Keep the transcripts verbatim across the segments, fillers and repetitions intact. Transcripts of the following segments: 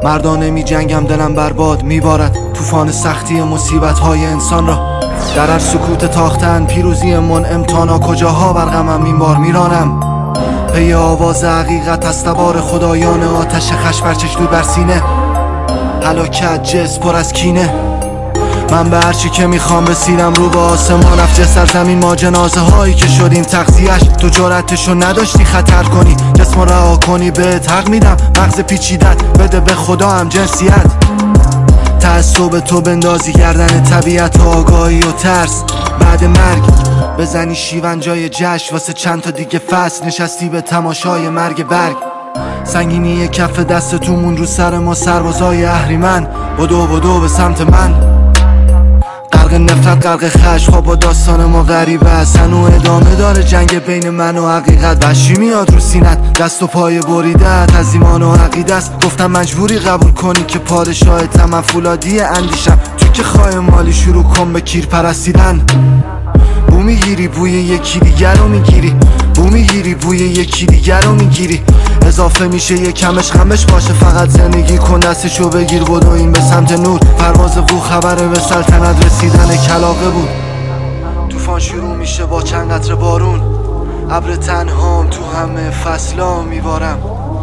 مردانه می جنگم، دلم برباد میبارد طوفان سختی مصیبت های انسان را. در هر سکوت تاختن پیروزی منعم، تانا کجاها بر غمم این بار میرانم. پی آواز حقیقت از تبار خدایان، آتش خش برچش دود بر سینه، هلاکت جس پر از کینه. من به هرچی که میخوام رسیدم، رو به آسمان افجه سرزمین، ما جنازه هایی که شدیم تغذیه‌اش. تو جرأتشو نداشتی خطر کنی، جسم رها کنی، بهت حق میدم مغز پیچیدت بده به خدا هم جنسیت. تعصب تو بندازی گردن طبیعت و آگاهی و ترس، بعد مرگ بزنی شیون جای جشن واسه چند تا دیگه فصل، نشستی به تماشای مرگ برگ. سنگینی کف دستتون رو سر ما سربازای اهریمن، بدو بدو به سمت من. غرق نفرت غرق خشم، خواب با داستان ما غریبه است، هنو ادامه داره جنگ بین من و حقیقت. وحشی میاد رو سینت، دست و پای بریدت از ایمان و عقیده است. گفتم مجبوری قبول کنی که پادشاهتم، من فولادی اندیشم، تو که خواهی مالی شروع کن به کیر پرستیدن. بو میگیری بوی یکی دیگر رو میگیری، بو میگیری بوی یکی دیگر رو میگیری. اضافه میشه یه کمش خمش باشه، فقط زندگی کن دستشو بگیر بدو این به سمت نور. پرواز بو خبره به سلطنت رسیدن کلاغه بود. طوفان شروع میشه با چند قطره بارون، ابر تنهام تو همه فصلا میبارم.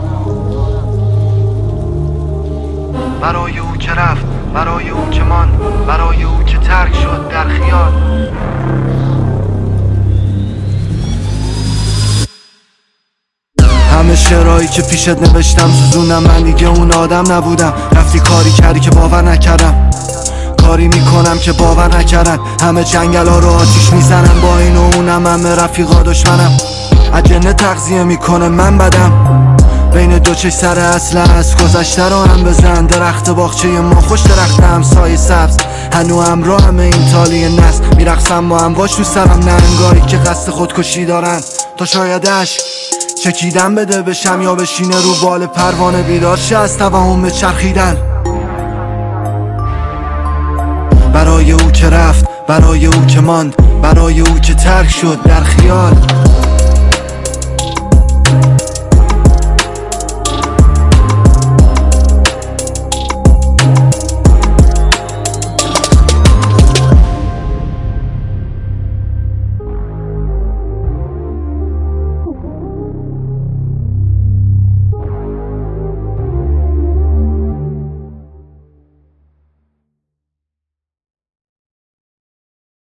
برای او که رفت، برای او که ماند، برای او که ترک شد در خیال. همه شعرهایی که پیشت نوشتم سوزوندم، من دیگه اون آدم نبودم. رفتی کاری کردی که باور نکردم، کاری میکنم که باور نکردن. همه جنگل ها رو آتیش میزنم، با این و اونم همه رفیقا دشمنم. اجنه تغذیه میکنه من بدم، بین دو چش سر اصل است. گذشته رو هم بزن، درخت باغچه ما خوش درخت همسایه سبز، هنو همراه همه این تالی نسل. میرقصم با هم باش تو سرم، نه انگاری که قصد خودکشی دارن. تا شایدش چکیدن بده بشم یا بشینه رو بال پروانه، بیدار شه از توهم به چرخیدن. برای او که رفت، برای او که ماند، برای او که ترک شد در خیال.